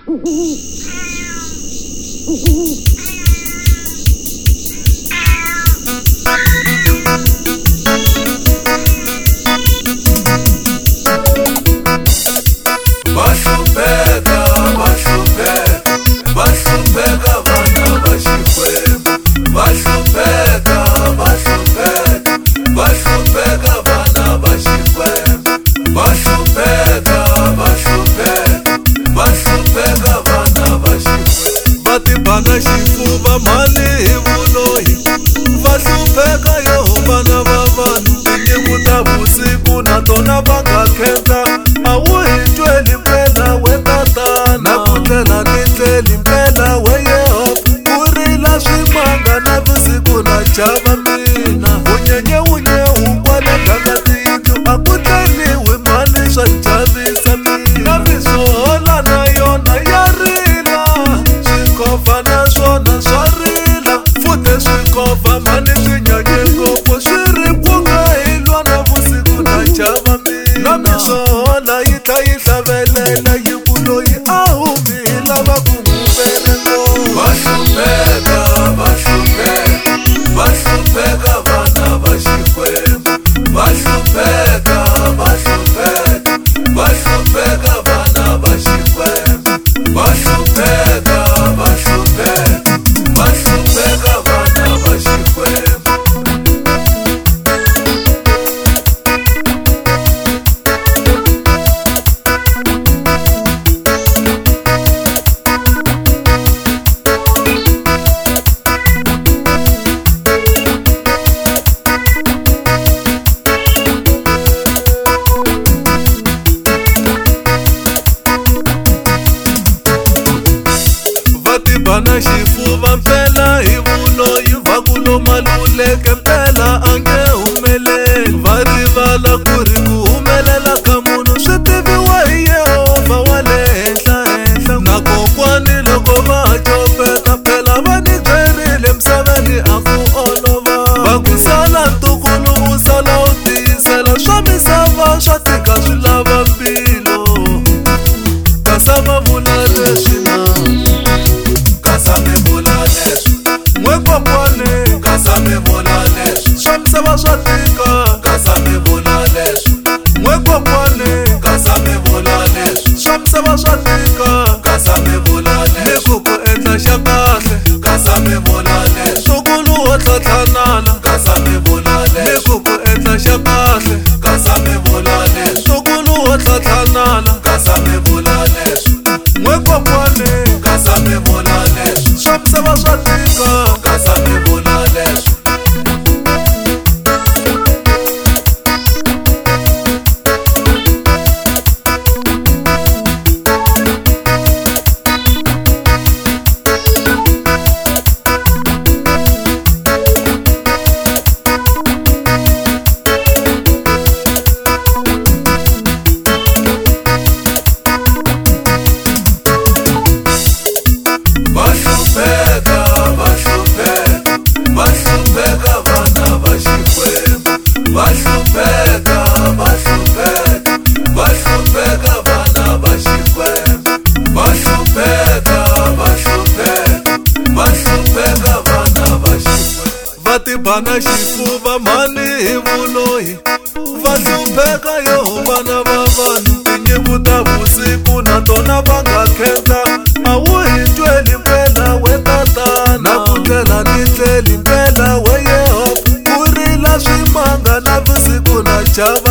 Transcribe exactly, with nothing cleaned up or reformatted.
Bana xifuva mali hi vuloyi va hlupheka yo vana va vanhu tinyimpi ta vusiku na tona va nga khensa a wu hi tweli mpela we tatana na ku tlela ni tleli mpela we Yehova ku rila swimanga na vusiku na chava mina unyenyeunyehu kwale ganga tiyindlu a ku tleliwi mali swa chavisa mina misohola na yona ya rila swikova na swona swa rila futhi swikova mani swi nyanye ngopfu swi ri ku nga hilwa na vusiku na chava mina na misohola yi tla yi hlavelela yi ku loyi a humi hi lava ku n'wu veleko va hlupheka va hlupheka va hlupheka vana va Xikwembu va hlupheka va hlupheka va hlupheka vana va Xikwembu va hlupheka va hlupheka va hlupheka vana va Xikwembu. Bana xifuva mpela hi vuloyi va ku lo maluleke mpela a nge humeleli va rivala ku ri ku humelela ka munhu swi tiviwa hi Yehova wa le henhla henhla na kokwani loko va copeta phela va ni byerile misaveni a ku olova va ku sala ntukulu wu sala u tiyisela swa misava swa tika swi lava mbilo kasa va vula leswi na kasa mi vula leswi n'we kokwani kasa mi vula leswi swa misava swa tika kasa mi vula leswi n'we kokwani kasa mi vula leswi swa misava swa tika kasa mi vula leswi ni ku ku endla xa kahle kasa mi vula leswi ntukulu wo tlhatlhanana kasa mi vula leswi ni ku ku endla xa kahle kasa mi vula leswi ntukulu wo tlhatlhanana kasa mi vula leswi n'we kokwani kasa mi vula leswi swa misava swa tika kasa mi vula leswi. Bana xifuva mani hi vuloyi va hlupheka yo vana va vanhu tinyimpi ta vusiku na tona va nga khensa a wu hi tweli mpela we tatana na ku tlela ni tleli mpela we Yehova ku rila swimanga na vusiku na chava